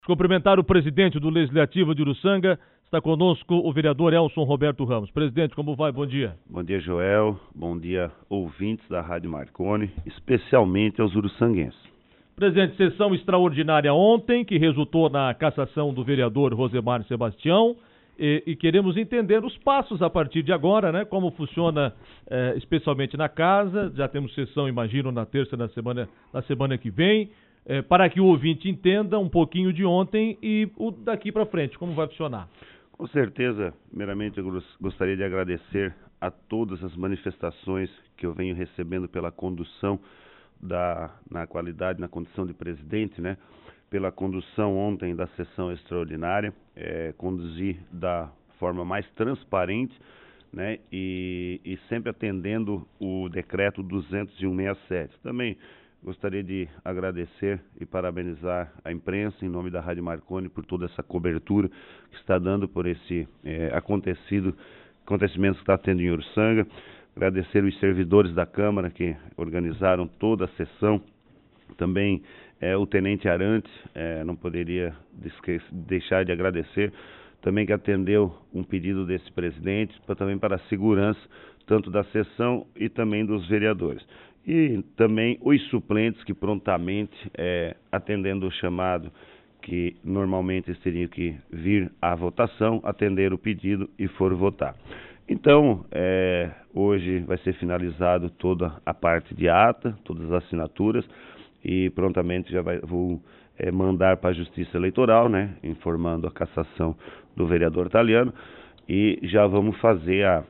Cumprimentar o presidente do Legislativo de Uruçanga. Está conosco o vereador Elson Roberto Ramos. Presidente, como vai? Bom dia. Bom dia, Joel. Bom dia, ouvintes da Rádio Marconi, especialmente aos uruçanguenses. Presidente, sessão extraordinária ontem, que resultou na cassação do vereador Rosemar Sebastião. E queremos entender os passos a partir de agora, né? Como funciona especialmente na casa. Já temos sessão, imagino, na terça, na semana que vem. Para que o ouvinte entenda um pouquinho de ontem e o daqui para frente, como vai funcionar. Com certeza, primeiramente eu gostaria de agradecer a todas as manifestações que eu venho recebendo pela condução na qualidade, na condição de presidente, né? Pela condução ontem da sessão extraordinária, conduzi da forma mais transparente, né? E sempre atendendo o decreto 201/67. Também gostaria de agradecer e parabenizar a imprensa, em nome da Rádio Marconi, por toda essa cobertura que está dando por esse acontecimento que está tendo em Uruçanga. Agradecer os servidores da Câmara que organizaram toda a sessão. Também o Tenente Arantes, não poderia deixar de agradecer, também que atendeu um pedido desse presidente, também para a segurança, tanto da sessão e também dos vereadores. E também os suplentes que prontamente, atendendo o chamado, que normalmente eles teriam que vir à votação, atender o pedido e for votar. Então, hoje vai ser finalizado toda a parte de ata, todas as assinaturas, e prontamente vou mandar para a Justiça Eleitoral, né, informando a cassação do vereador Taliano, e já vamos fazer a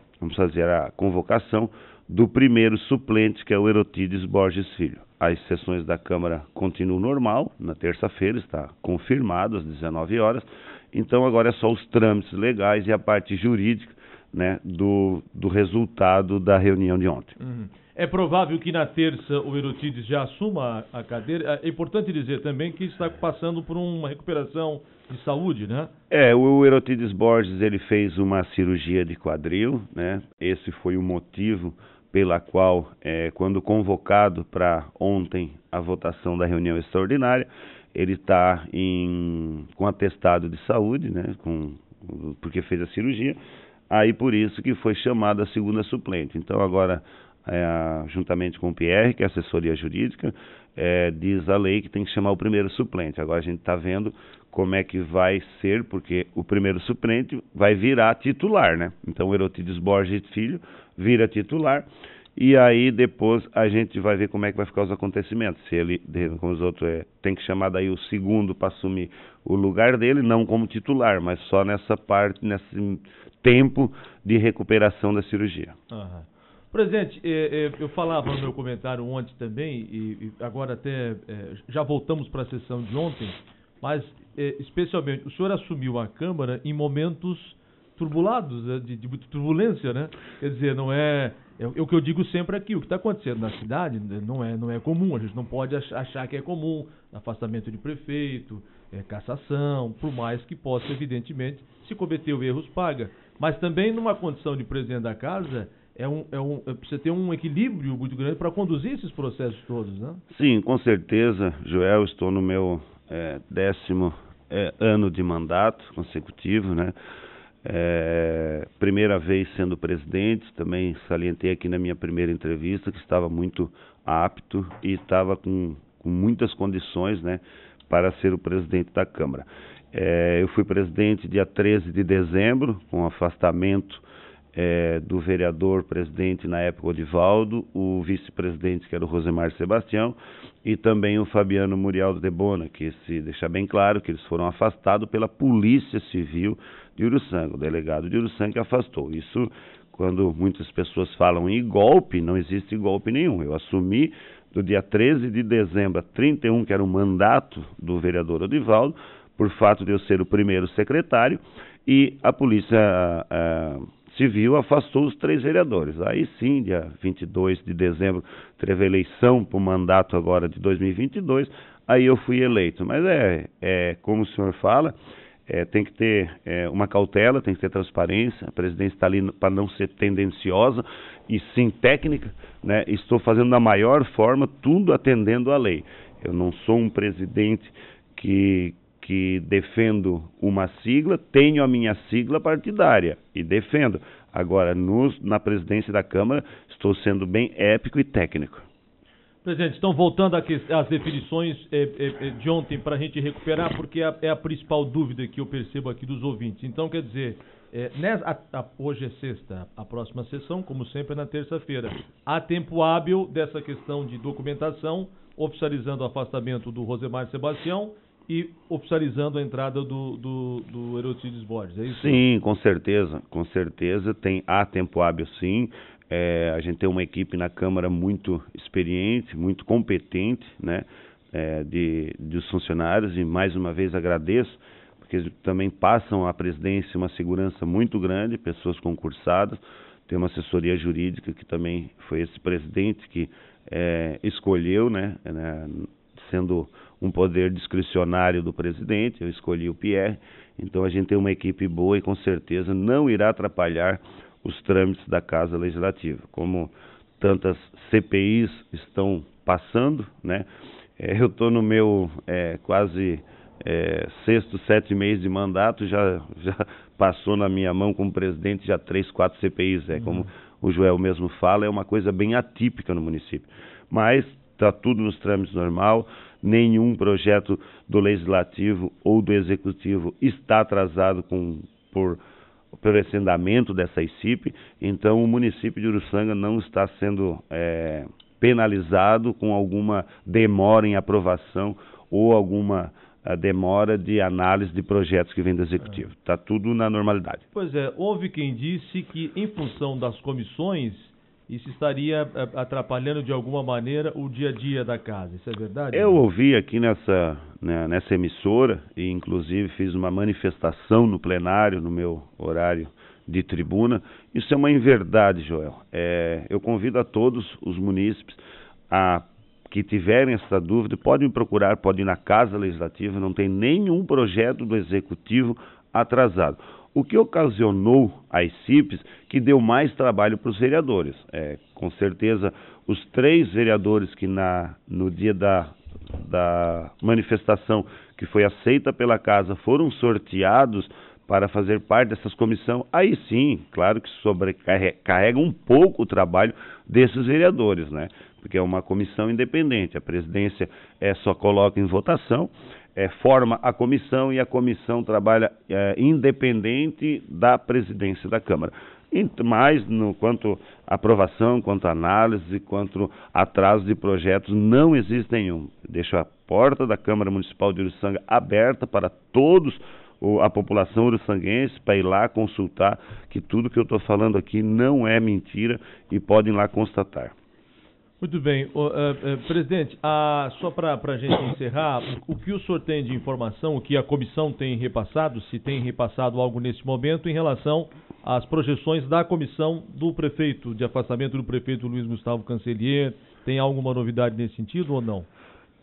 convocação do primeiro suplente, que é o Erotides Borges Filho. As sessões da Câmara continuam normal, na terça-feira, está confirmado às 19 horas, então agora é só os trâmites legais e a parte jurídica, né, do resultado da reunião de ontem. Uhum. É provável que na terça o Erotides já assuma a cadeira. É importante dizer também que está passando por uma recuperação de saúde, né? O Erotides Borges, ele fez uma cirurgia de quadril, né? Esse foi o motivo pela qual, quando convocado para ontem a votação da reunião extraordinária, ele está com atestado de saúde, né? Porque fez a cirurgia. Aí por isso que foi chamada a segunda suplente. Então agora, juntamente com o PR, que é a assessoria jurídica, diz a lei que tem que chamar o primeiro suplente. Agora a gente está vendo como é que vai ser, porque o primeiro suplente vai virar titular, né? Então o Erotides Borges Filho vira titular, e aí depois a gente vai ver como é que vai ficar os acontecimentos. Se ele, como os outros, tem que chamar daí o segundo para assumir o lugar dele, não como titular, mas só nessa parte, nesse tempo de recuperação da cirurgia. Uhum. Presidente, eu falava no meu comentário ontem também, e agora até já voltamos para a sessão de ontem, mas especialmente o senhor assumiu a Câmara em momentos turbulados, de muita turbulência, né? Quer dizer, não é o que eu digo sempre aqui, o que está acontecendo na cidade não é comum, a gente não pode achar que é comum, afastamento de prefeito, cassação, por mais que possa, evidentemente, se cometeu erros, paga. Mas também numa condição de presidente da casa, precisa ter um equilíbrio muito grande para conduzir esses processos todos, né? Sim, com certeza, Joel, estou no meu 10º ano de mandato consecutivo, né? Primeira vez sendo presidente, também salientei aqui na minha primeira entrevista que estava muito apto e estava com muitas condições, né, para ser o presidente da Câmara. Eu fui presidente dia 13 de dezembro, com afastamento do vereador presidente na época, Odivaldo, o vice-presidente, que era o Rosemar Sebastião, e também o Fabiano Murialdo de Bona, que se deixa bem claro que eles foram afastados pela Polícia Civil de Uruçanga, o delegado de Uruçanga que afastou. Isso, quando muitas pessoas falam em golpe, não existe golpe nenhum. Eu assumi do dia 13 de dezembro a 31, que era o mandato do vereador Odivaldo, por fato de eu ser o primeiro secretário, e a Polícia Civil afastou os 3 vereadores. Aí sim, dia 22 de dezembro, teve a eleição para o mandato agora de 2022, aí eu fui eleito. Mas como o senhor fala, tem que ter uma cautela, tem que ter transparência, a presidência está ali para não ser tendenciosa e sim técnica, né? Estou fazendo da maior forma, tudo atendendo à lei. Eu não sou um presidente que que defendo uma sigla, tenho a minha sigla partidária e defendo. Agora, na presidência da Câmara, estou sendo bem épico e técnico. Presidente, então voltando às definições de ontem para a gente recuperar, porque é a principal dúvida que eu percebo aqui dos ouvintes. Então, quer dizer, hoje é sexta, a próxima sessão, como sempre, é na terça-feira. Há tempo hábil dessa questão de documentação, oficializando o afastamento do Rosemar Sebastião e oficializando a entrada do Herocídios Borges, é isso? Sim, com certeza, há tempo hábil sim. A gente tem uma equipe na Câmara muito experiente, muito competente, né, dos funcionários, e mais uma vez agradeço, porque eles também passam à presidência uma segurança muito grande, pessoas concursadas. Tem uma assessoria jurídica que também foi esse presidente que escolheu, né, sendo um poder discricionário do presidente, eu escolhi o Pierre. Então a gente tem uma equipe boa e com certeza não irá atrapalhar os trâmites da Casa Legislativa. Como tantas CPIs estão passando, né? Eu estou no meu quase sexto, 7 meses de mandato, já passou na minha mão como presidente já 3, 4 CPIs. Como o Joel mesmo fala, é uma coisa bem atípica no município. Mas está tudo nos trâmites normal, nenhum projeto do Legislativo ou do Executivo está atrasado por esse andamento dessa ICIP. Então o município de Uruçanga não está sendo penalizado com alguma demora em aprovação ou alguma demora de análise de projetos que vem do Executivo. Está tudo na normalidade. Pois é, houve quem disse que em função das comissões isso estaria atrapalhando de alguma maneira o dia a dia da casa. Isso é verdade? Eu ouvi aqui nessa emissora, e inclusive fiz uma manifestação no plenário, no meu horário de tribuna. Isso é uma inverdade, Joel. Eu convido a todos os munícipes que tiverem essa dúvida, podem me procurar, podem ir na Casa Legislativa, não tem nenhum projeto do Executivo atrasado. O que ocasionou as CIPs que deu mais trabalho para os vereadores. Com certeza, os 3 vereadores que no dia da manifestação que foi aceita pela Casa foram sorteados para fazer parte dessas comissões, aí sim, claro que sobrecarrega um pouco o trabalho desses vereadores, né? Porque é uma comissão independente, a presidência só coloca em votação, forma a comissão e a comissão trabalha independente da presidência da Câmara. Mas, quanto à aprovação, quanto à análise, quanto atraso de projetos, não existe nenhum. Deixo a porta da Câmara Municipal de Uruçanga aberta para todos a população uruçanguense para ir lá consultar que tudo que eu estou falando aqui não é mentira e podem lá constatar. Muito bem. Presidente, só para a gente encerrar, o que o senhor tem de informação, o que a comissão tem repassado, se tem repassado algo nesse momento em relação às projeções da comissão do prefeito, de afastamento do prefeito Luiz Gustavo Cancellier, tem alguma novidade nesse sentido ou não?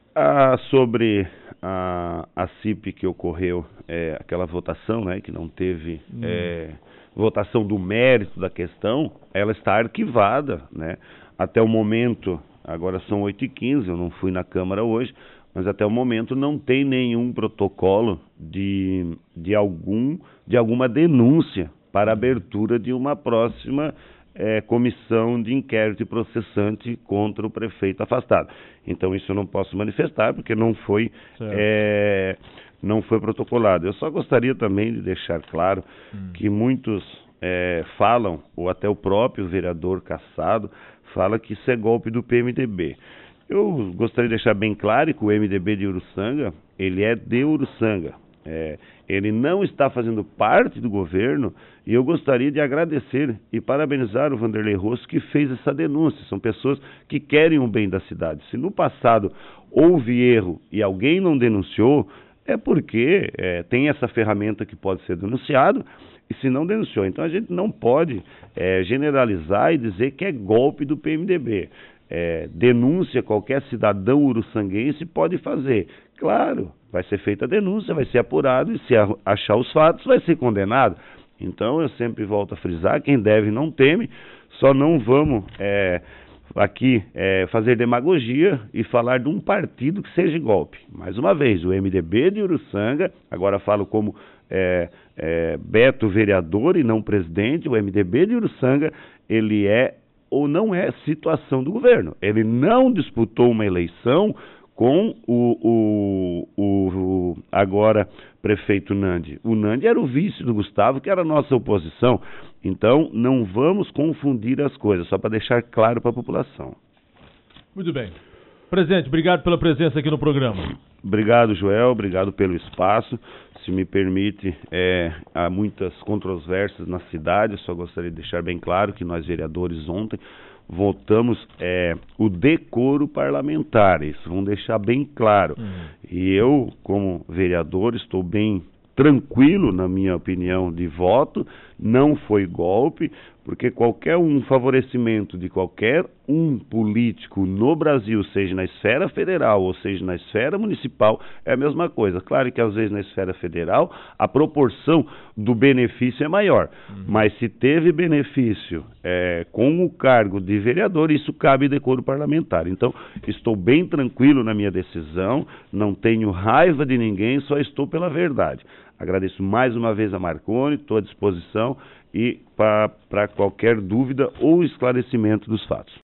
Sobre a CIP que ocorreu, aquela votação, né, que não teve votação do mérito da questão, ela está arquivada, né? Até o momento, agora são 8h15, eu não fui na Câmara hoje, mas até o momento não tem nenhum protocolo de alguma denúncia para abertura de uma próxima comissão de inquérito e processante contra o prefeito afastado. Então isso eu não posso manifestar porque não foi protocolado. Eu só gostaria também de deixar claro que muitos falam, ou até o próprio vereador Cassado fala que isso é golpe do PMDB. Eu gostaria de deixar bem claro que o MDB de Uruçanga, ele é de Uruçanga. Ele não está fazendo parte do governo, e eu gostaria de agradecer e parabenizar o Vanderlei Rosso que fez essa denúncia. São pessoas que querem o bem da cidade. Se no passado houve erro e alguém não denunciou, é porque tem essa ferramenta que pode ser denunciado, e se não denunciou. Então a gente não pode generalizar e dizer que é golpe do PMDB. Denúncia qualquer cidadão uruçanguense pode fazer. Claro, vai ser feita a denúncia, vai ser apurado e se achar os fatos vai ser condenado. Então eu sempre volto a frisar, quem deve não teme, só não vamos aqui fazer demagogia e falar de um partido que seja golpe. Mais uma vez, o MDB de Uruçanga, agora falo como Beto vereador e não presidente, o MDB de Uruçanga, ele é ou não é situação do governo. Ele não disputou uma eleição com o agora prefeito Nandi. O Nandi era o vice do Gustavo, que era a nossa oposição. Então, não vamos confundir as coisas, só para deixar claro para a população. Muito bem. Presidente, obrigado pela presença aqui no programa. Obrigado, Joel, obrigado pelo espaço. Se me permite, há muitas controvérsias na cidade, eu só gostaria de deixar bem claro que nós, vereadores, ontem votamos o decoro parlamentar, isso vamos deixar bem claro. E eu, como vereador, estou bem tranquilo, na minha opinião, de voto, não foi golpe, porque qualquer favorecimento de qualquer político no Brasil, seja na esfera federal ou seja na esfera municipal, é a mesma coisa. Claro que às vezes na esfera federal a proporção do benefício é maior, mas se teve benefício com o cargo de vereador, isso cabe decoro parlamentar. Então, estou bem tranquilo na minha decisão, não tenho raiva de ninguém, só estou pela verdade. Agradeço mais uma vez a Marconi, estou à disposição e para qualquer dúvida ou esclarecimento dos fatos.